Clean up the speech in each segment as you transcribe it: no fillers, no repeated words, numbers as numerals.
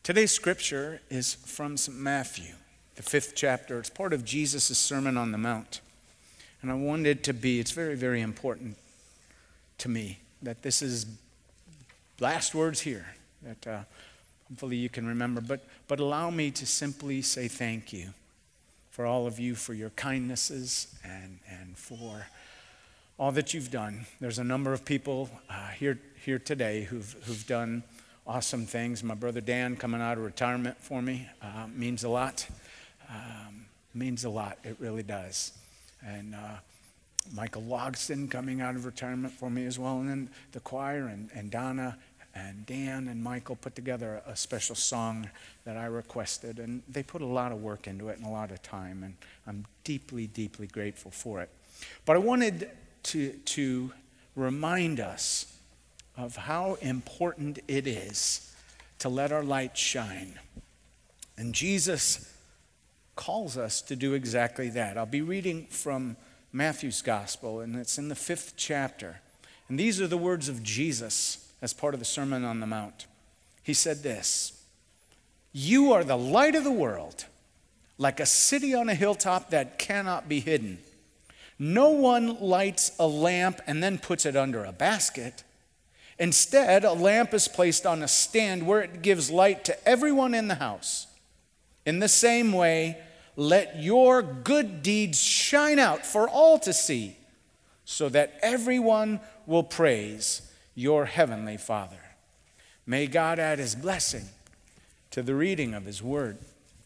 Today's scripture is from St. Matthew, the 5th chapter. It's part of Jesus' Sermon on the Mount. And I wanted to be, it's very, very important to me that this is last words here that hopefully you can remember. But allow me to simply say thank you for all of you, for your kindnesses and for all that you've done. There's a number of people here today who've done awesome things. My brother Dan coming out of retirement for me means a lot. Means a lot. It really does. And Michael Logston coming out of retirement for me as well. And then the choir and Donna and Dan and Michael put together a special song that I requested. And they put a lot of work into it and a lot of time. And I'm deeply, deeply grateful for it. But I wanted to remind us of how important it is to let our light shine. And Jesus calls us to do exactly that. I'll be reading from Matthew's Gospel, and it's in the 5th chapter. And these are the words of Jesus as part of the Sermon on the Mount. He said this, "You are the light of the world, like a city on a hilltop that cannot be hidden. No one lights a lamp and then puts it under a basket. Instead, a lamp is placed on a stand where it gives light to everyone in the house. In the same way, let your good deeds shine out for all to see, so that everyone will praise your heavenly Father." May God add his blessing to the reading of his word.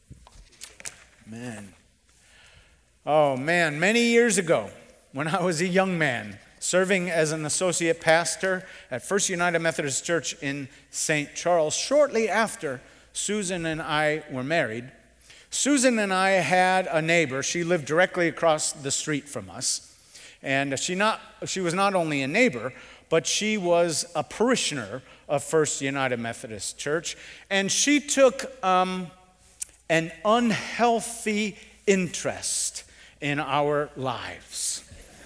Amen. Oh man, many years ago, when I was a young man, serving as an associate pastor at First United Methodist Church in St. Charles, shortly after Susan and I were married, Susan and I had a neighbor. She lived directly across the street from us. And she was not only a neighbor, but she was a parishioner of First United Methodist Church. And she took an unhealthy interest in our lives.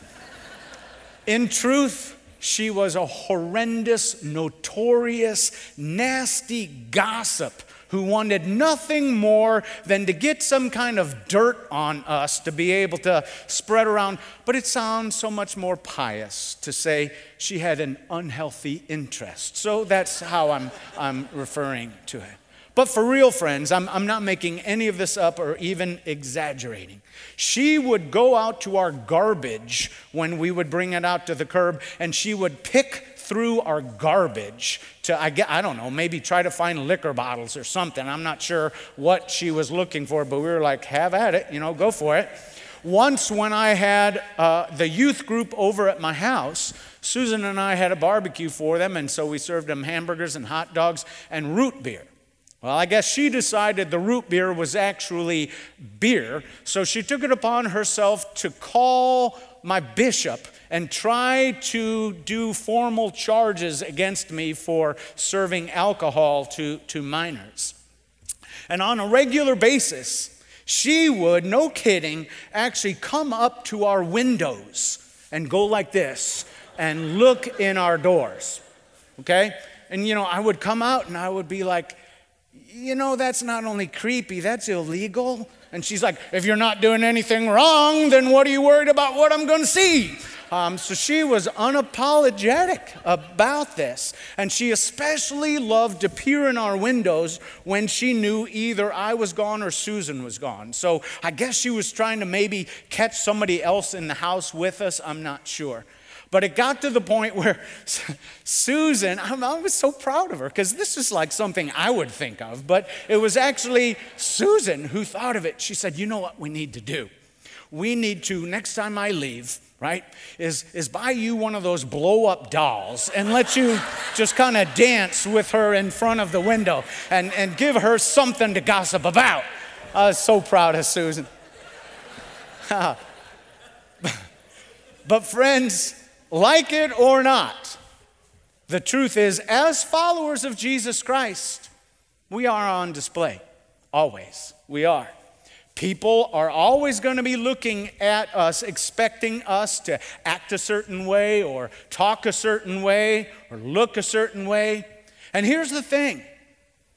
In truth, she was a horrendous, notorious, nasty gossip who wanted nothing more than to get some kind of dirt on us to be able to spread around. But it sounds so much more pious to say she had an unhealthy interest. So that's how I'm referring to it. But for real, friends, I'm not making any of this up or even exaggerating. She would go out to our garbage when we would bring it out to the curb, and she would pick through our garbage to, I don't know, maybe try to find liquor bottles or something. I'm not sure what she was looking for, but we were like, have at it, go for it. Once when I had the youth group over at my house, Susan and I had a barbecue for them, and so we served them hamburgers and hot dogs and root beer. Well, I guess she decided the root beer was actually beer, so she took it upon herself to call my bishop and try to do formal charges against me for serving alcohol to minors. And on a regular basis, she would, no kidding, actually come up to our windows and go like this and look in our doors, okay? And, I would come out and I would be like, that's not only creepy, that's illegal. And she's like, if you're not doing anything wrong, then what are you worried about what I'm going to see? So she was unapologetic about this. And she especially loved to peer in our windows when she knew either I was gone or Susan was gone. So I guess she was trying to maybe catch somebody else in the house with us. I'm not sure. But it got to the point where Susan, I was so proud of her because this is like something I would think of, but it was actually Susan who thought of it. She said, you know what we need to do? We need to, next time I leave, right, is buy you one of those blow-up dolls and let you just kind of dance with her in front of the window and give her something to gossip about. I was so proud of Susan. But friends, like it or not, the truth is, as followers of Jesus Christ, we are on display. Always. We are. People are always going to be looking at us, expecting us to act a certain way or talk a certain way or look a certain way. And here's the thing.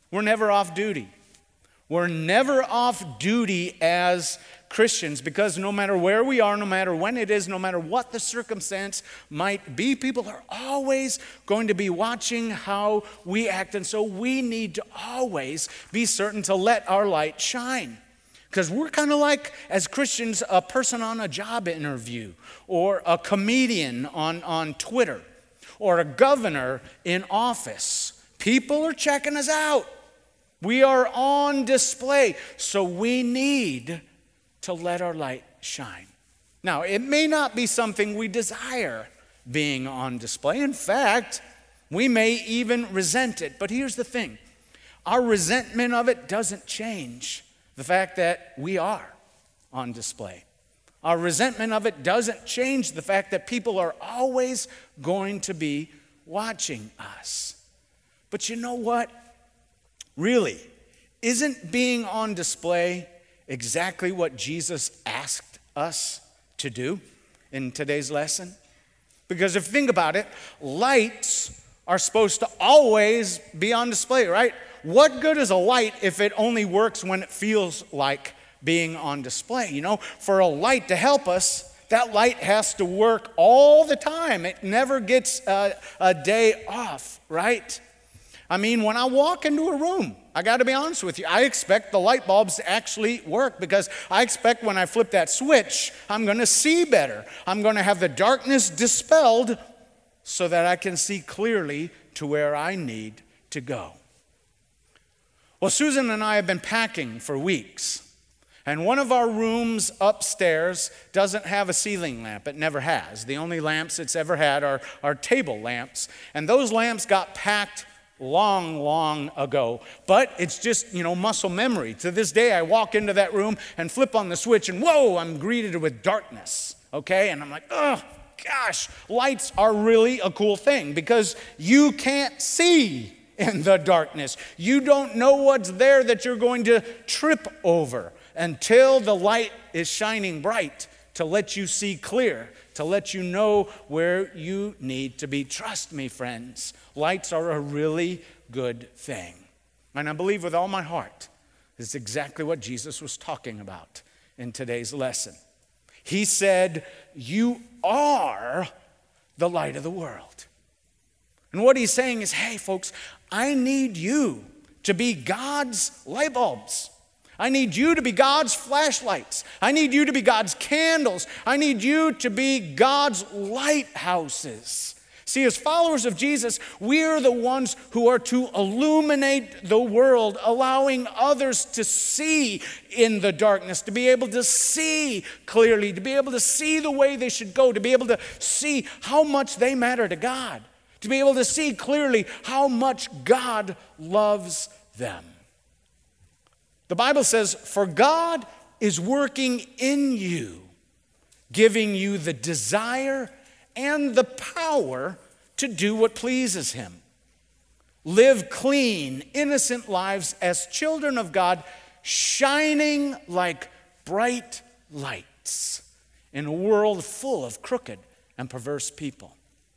We're never off duty. We're never off duty as Christians, because no matter where we are, no matter when it is, no matter what the circumstance might be, people are always going to be watching how we act. And so we need to always be certain to let our light shine. Because we're kind of like, as Christians, a person on a job interview, or a comedian on Twitter, or a governor in office. People are checking us out. We are on display. So we need to let our light shine. Now, it may not be something we desire being on display. In fact, we may even resent it. But here's the thing. Our resentment of it doesn't change the fact that we are on display. Our resentment of it doesn't change the fact that people are always going to be watching us. But you know what? Really, isn't being on display exactly what Jesus asked us to do in today's lesson? Because if you think about it, lights are supposed to always be on display, right? What good is a light if it only works when it feels like being on display? You know, for a light to help us, that light has to work all the time. It never gets a day off, right? I mean, when I walk into a room, I got to be honest with you, I expect the light bulbs to actually work, because I expect when I flip that switch, I'm going to see better. I'm going to have the darkness dispelled so that I can see clearly to where I need to go. Well, Susan and I have been packing for weeks. And one of our rooms upstairs doesn't have a ceiling lamp. It never has. The only lamps it's ever had are table lamps. And those lamps got packed long ago. But it's just, muscle memory. To this day, I walk into that room and flip on the switch and whoa, I'm greeted with darkness. Okay? And I'm like, oh, gosh, lights are really a cool thing, because you can't see in the darkness. You don't know what's there that you're going to trip over until the light is shining bright to let you see clear, to let you know where you need to be. Trust me, friends, lights are a really good thing. And I believe with all my heart, this is exactly what Jesus was talking about in today's lesson. He said, you are the light of the world. And what he's saying is, hey, folks, I need you to be God's light bulbs. I need you to be God's flashlights. I need you to be God's candles. I need you to be God's lighthouses. See, as followers of Jesus, we are the ones who are to illuminate the world, allowing others to see in the darkness, to be able to see clearly, to be able to see the way they should go, to be able to see how much they matter to God, to be able to see clearly how much God loves them. The Bible says, for God is working in you, giving you the desire and the power to do what pleases Him. Live clean, innocent lives as children of God, shining like bright lights in a world full of crooked and perverse people.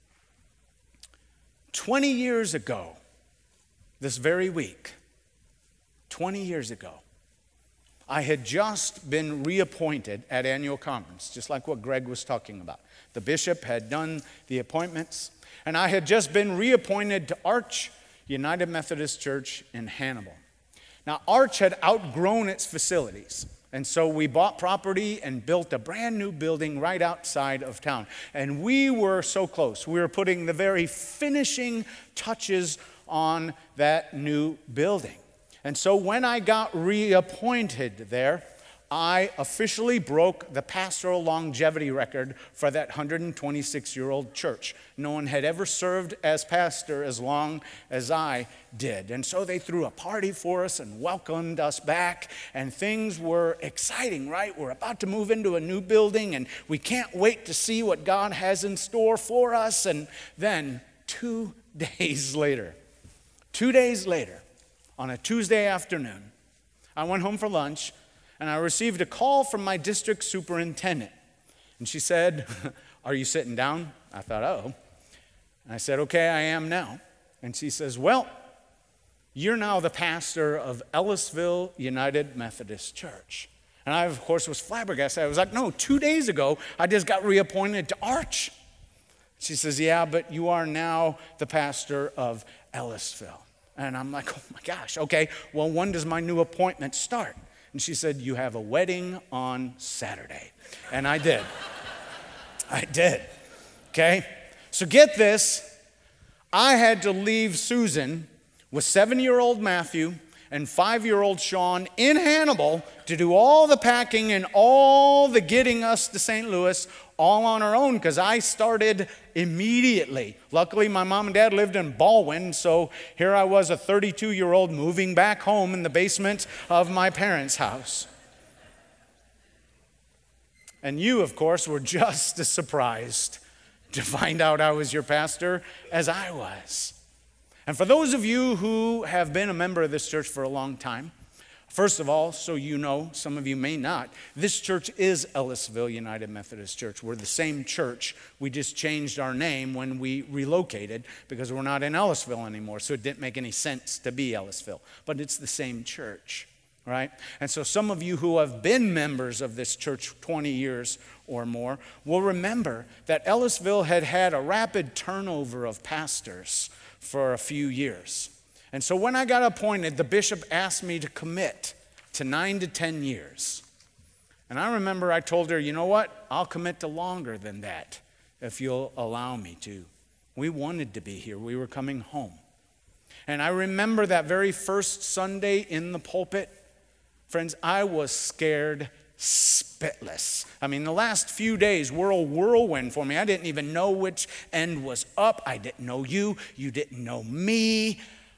20 years ago, this very week, 20 years ago, I had just been reappointed at annual conference, just like what Greg was talking about. The bishop had done the appointments, and I had just been reappointed to Arch United Methodist Church in Hannibal. Now, Arch had outgrown its facilities, and so we bought property and built a brand new building right outside of town. And we were so close. We were putting the very finishing touches on that new building. And so when I got reappointed there, I officially broke the pastoral longevity record for that 126-year-old church. No one had ever served as pastor as long as I did. And so they threw a party for us and welcomed us back, and things were exciting, right? We're about to move into a new building, and we can't wait to see what God has in store for us. And then 2 days later, on a Tuesday afternoon, I went home for lunch, and I received a call from my district superintendent. And she said, are you sitting down? I thought, oh. And I said, okay, I am now. And she says, well, you're now the pastor of Ellisville United Methodist Church. And I, of course, was flabbergasted. I was like, no, 2 days ago, I just got reappointed to Arch. She says, yeah, but you are now the pastor of Ellisville. And I'm like, oh my gosh, okay, well, when does my new appointment start? And she said, you have a wedding on Saturday. And I did. I did, okay? So get this, I had to leave Susan with 7-year-old Matthew and 5-year-old Sean in Hannibal to do all the packing and all the getting us to St. Louis all on our own, because I started immediately. Luckily, my mom and dad lived in Baldwin, so here I was, a 32-year-old moving back home in the basement of my parents' house. And you, of course, were just as surprised to find out I was your pastor as I was. And for those of you who have been a member of this church for a long time, first of all, so you know, some of you may not, this church is Ellisville United Methodist Church. We're the same church. We just changed our name when we relocated because we're not in Ellisville anymore, so it didn't make any sense to be Ellisville. But it's the same church, right? And so some of you who have been members of this church 20 years or more will remember that Ellisville had had a rapid turnover of pastors for a few years. And so when I got appointed, the bishop asked me to commit to 9 to 10 years. And I remember I told her, you know what? I'll commit to longer than that if you'll allow me to. We wanted to be here. We were coming home. And I remember that very first Sunday in the pulpit, friends, I was scared spitless. I mean, the last few days were a whirlwind for me. I didn't even know which end was up. I didn't know you. You didn't know me.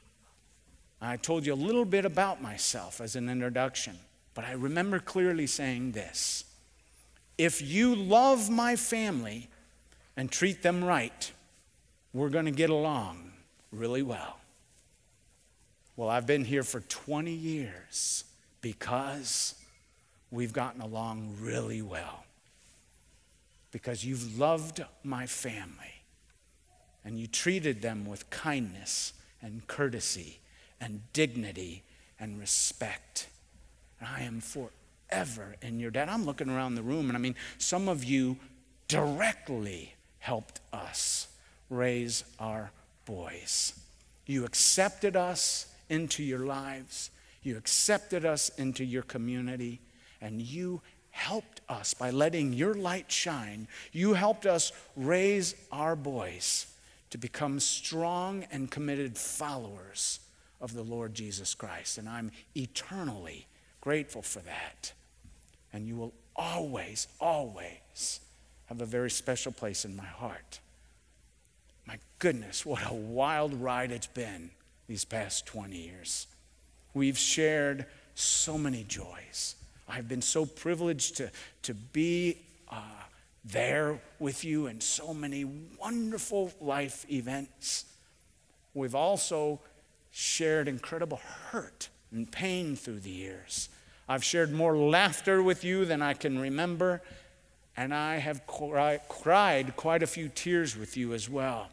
I told you a little bit about myself as an introduction, but I remember clearly saying this: if you love my family and treat them right, we're going to get along really well. Well, I've been here for 20 years because we've gotten along really well. Because you've loved my family and you treated them with kindness and courtesy and dignity and respect. And I am forever in your debt. I'm looking around the room, and I mean, some of you directly helped us raise our boys. You accepted us into your lives. You accepted us into your community, and you helped us by letting your light shine. You helped us raise our boys to become strong and committed followers of the Lord Jesus Christ. And I'm eternally grateful for that. And you will always, always have a very special place in my heart. My goodness, what a wild ride it's been these past 20 years. We've shared so many joys. I've been so privileged to be there with you in so many wonderful life events. We've also shared incredible hurt and pain through the years. I've shared more laughter with you than I can remember, and I have cried quite a few tears with you as well.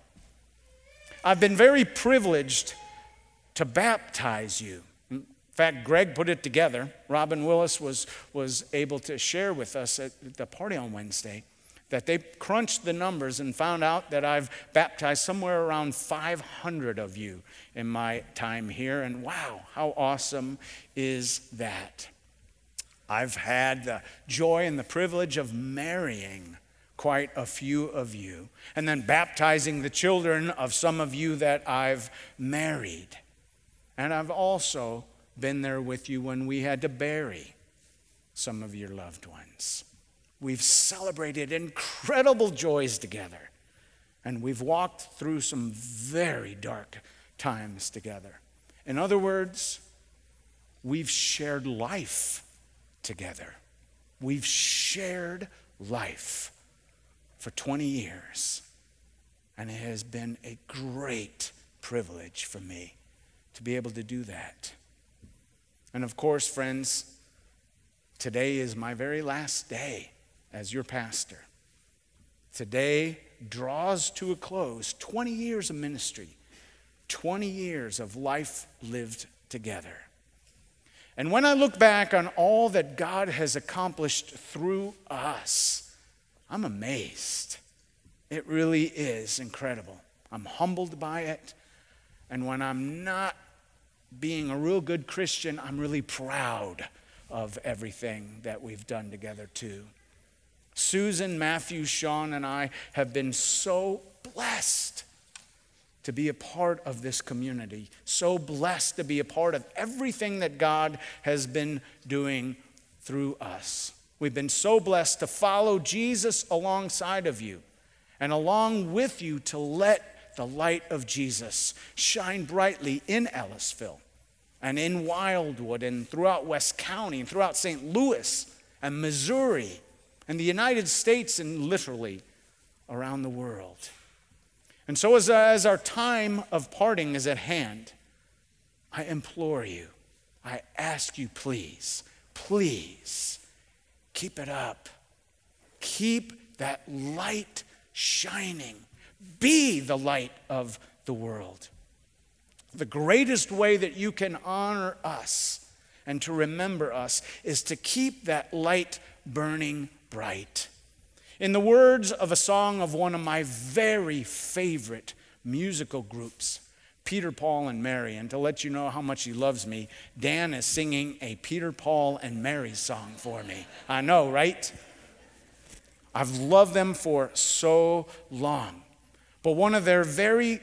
I've been very privileged to baptize you. In fact, Greg put it together. Robin Willis was able to share with us at the party on Wednesday that they crunched the numbers and found out that I've baptized somewhere around 500 of you in my time here. And wow, how awesome is that? I've had the joy and the privilege of marrying quite a few of you, and then baptizing the children of some of you that I've married. And I've also been there with you when we had to bury some of your loved ones. We've celebrated incredible joys together, and we've walked through some very dark times together. In other words, we've shared life together. We've shared life for 20 years, and it has been a great privilege for me to be able to do that. And of course, friends, today is my very last day as your pastor. Today draws to a close 20 years of ministry 20 years of life lived together. And when I look back on all that God has accomplished through us, I'm amazed. It really is incredible. I'm humbled by it. And when I'm not being a real good Christian, I'm really proud of everything that we've done together too. Susan, Matthew, Sean, and I have been so blessed to be a part of this community, so blessed to be a part of everything that God has been doing through us. We've been so blessed to follow Jesus alongside of you and along with you to let the light of Jesus shine brightly in Ellisville and in Wildwood and throughout West County and throughout St. Louis and Missouri and the United States and literally around the world. And so as our time of parting is at hand, I implore you, I ask you, please, keep it up. Keep that light shining. Be the light of the world. The greatest way that you can honor us and to remember us is to keep that light burning bright. In the words of a song of one of my very favorite musical groups, Peter, Paul, and Mary, and to let you know how much he loves me, Dan is singing a Peter, Paul, and Mary song for me. I know, right? I've loved them for so long. But one of their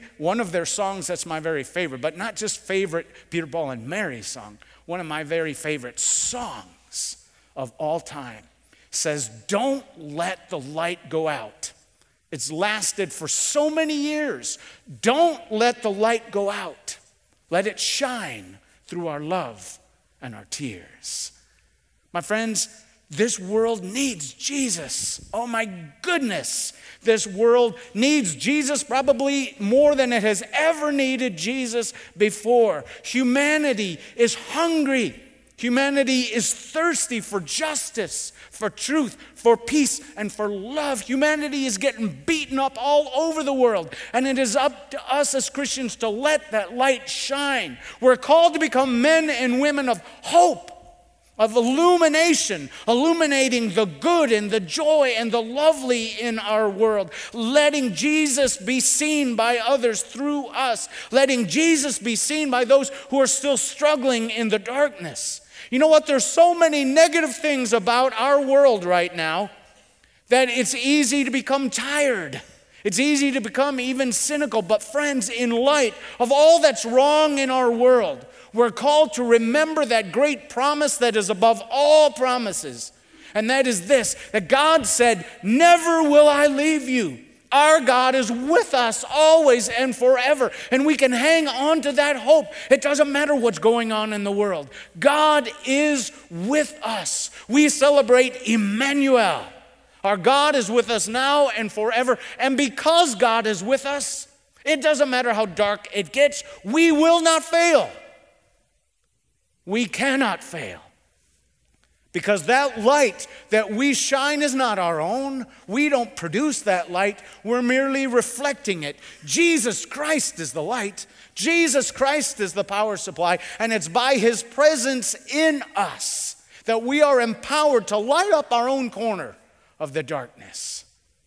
songs that's my very favorite, but not just favorite Peter, Paul, and Mary song, one of my very favorite songs of all time says, "Don't let the light go out." It's lasted for so many years. Don't let the light go out. Let it shine through our love and our tears. My friends, this world needs Jesus. Oh my goodness. This world needs Jesus probably more than it has ever needed Jesus before. Humanity is hungry. Humanity is thirsty for justice, for truth, for peace, and for love. Humanity is getting beaten up all over the world, and it is up to us as Christians to let that light shine. We're called to become men and women of hope, of illumination, illuminating the good and the joy and the lovely in our world, letting Jesus be seen by others through us, letting Jesus be seen by those who are still struggling in the darkness. You know what? There's so many negative things about our world right now that it's easy to become tired. It's easy to become even cynical. But friends, in light of all that's wrong in our world, we're called to remember that great promise that is above all promises. And that is this, that God said, "Never will I leave you." Our God is with us always and forever. And we can hang on to that hope. It doesn't matter what's going on in the world. God is with us. We celebrate Emmanuel. Our God is with us now and forever. And because God is with us, it doesn't matter how dark it gets, we will not fail. We cannot fail. Because that light that we shine is not our own. We don't produce that light. We're merely reflecting it. Jesus Christ is the light. Jesus Christ is the power supply. And it's by His presence in us that we are empowered to light up our own corner of the darkness.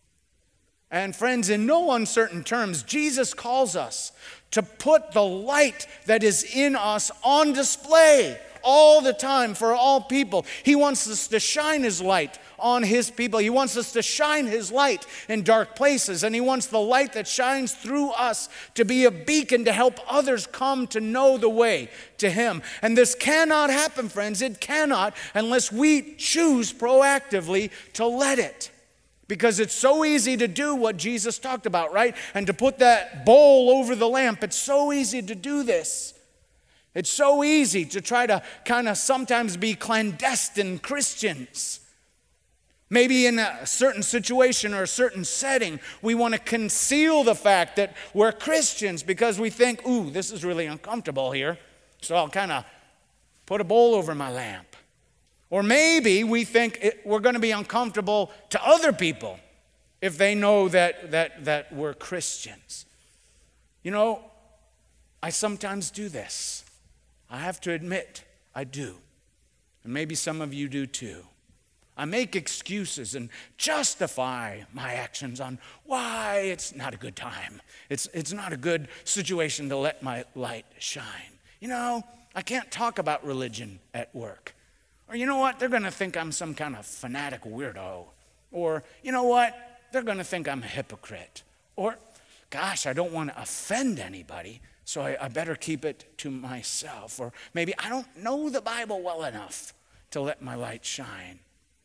And friends, in no uncertain terms, Jesus calls us to put the light that is in us on display all the time for all people. He wants us to shine His light on His people. He wants us to shine His light in dark places. And He wants the light that shines through us to be a beacon to help others come to know the way to Him. And this cannot happen, friends. It cannot unless we choose proactively to let it. Because it's so easy to do what Jesus talked about, right? And to put that bowl over the lamp. It's so easy to do this. It's so easy to try to kind of sometimes be clandestine Christians. Maybe in a certain situation or a certain setting, we want to conceal the fact that we're Christians because we think, ooh, this is really uncomfortable here, so I'll kind of put a bowl over my lamp. Or maybe we think we're going to be uncomfortable to other people if they know that we're Christians. You know, I sometimes do this. I have to admit, I do. And maybe some of you do too. I make excuses and justify my actions on why it's not a good time. It's not a good situation to let my light shine. You know, I can't talk about religion at work. Or you know what? They're going to think I'm some kind of fanatic weirdo. Or you know what? They're going to think I'm a hypocrite. Or, gosh, I don't want to offend anybody, so I better keep it to myself. Or maybe I don't know the Bible well enough to let my light shine.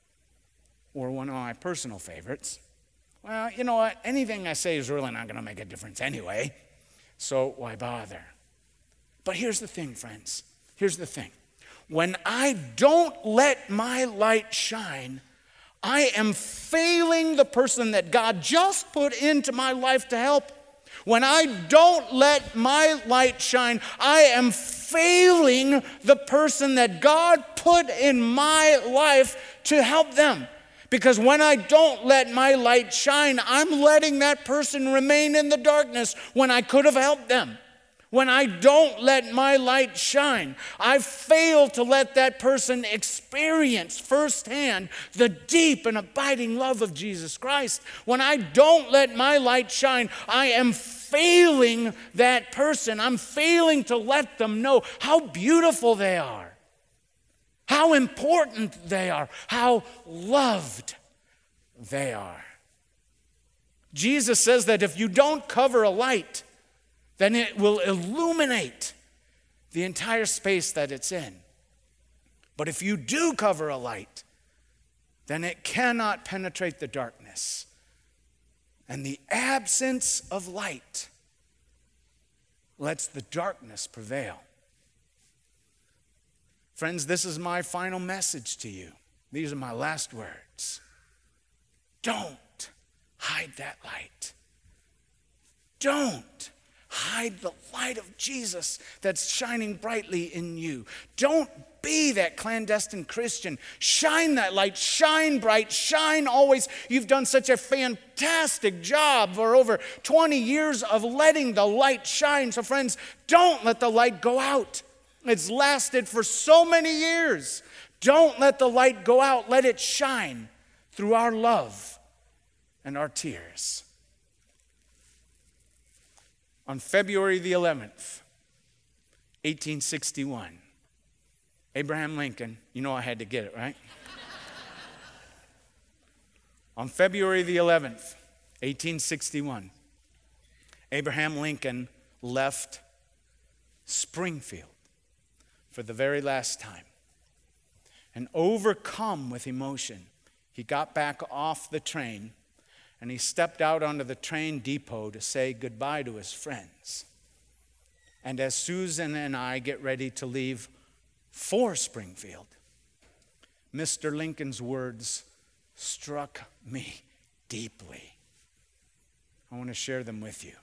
Or one of my personal favorites, well, you know what? Anything I say is really not going to make a difference anyway, so why bother? But here's the thing, friends. Here's the thing. When I don't let my light shine, I am failing the person that God just put into my life to help. When I don't let my light shine, I am failing the person that God put in my life to help them. Because when I don't let my light shine, I'm letting that person remain in the darkness when I could have helped them. When I don't let my light shine, I fail to let that person experience firsthand the deep and abiding love of Jesus Christ. When I don't let my light shine, I am failing that person. I'm failing to let them know how beautiful they are, how important they are, how loved they are. Jesus says that if you don't cover a light, then it will illuminate the entire space that it's in. But if you do cover a light, then it cannot penetrate the darkness. And the absence of light lets the darkness prevail. Friends, this is my final message to you. These are my last words. Don't hide that light. Don't hide the light of Jesus that's shining brightly in you. Don't be that clandestine Christian. Shine that light. Shine bright. Shine always. You've done such a fantastic job for over 20 years of letting the light shine. So friends, don't let the light go out. It's lasted for so many years. Don't let the light go out. Let it shine through our love and our tears. On February the 11th, 1861, Abraham Lincoln, you know I had to get it, right? On February the 11th, 1861, Abraham Lincoln left Springfield for the very last time. And overcome with emotion, he got back off the train and he stepped out onto the train depot to say goodbye to his friends. And as Susan and I get ready to leave for Springfield, Mr. Lincoln's words struck me deeply. I want to share them with you.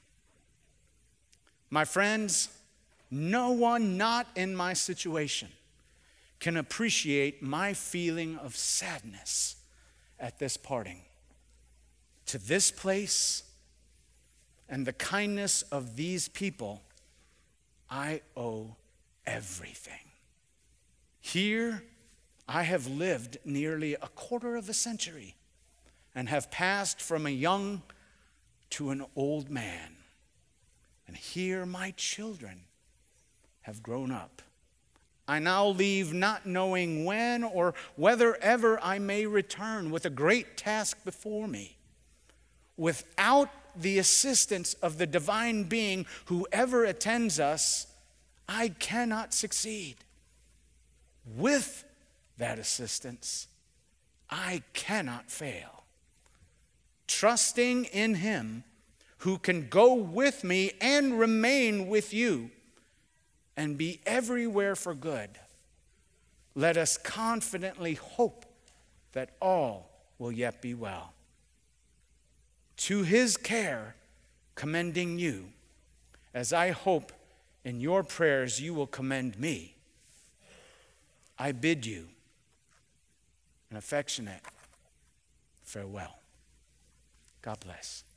My friends, no one not in my situation can appreciate my feeling of sadness at this parting. To this place and the kindness of these people, I owe everything. Here, I have lived nearly a quarter of a century and have passed from a young to an old man. And here my children have grown up. I now leave not knowing when or whether ever I may return with a great task before me. Without the assistance of the divine being, whoever attends us, I cannot succeed. With that assistance, I cannot fail. Trusting in him who can go with me and remain with you and be everywhere for good, let us confidently hope that all will yet be well. To his care, commending you, as I hope in your prayers you will commend me, I bid you an affectionate farewell. God bless.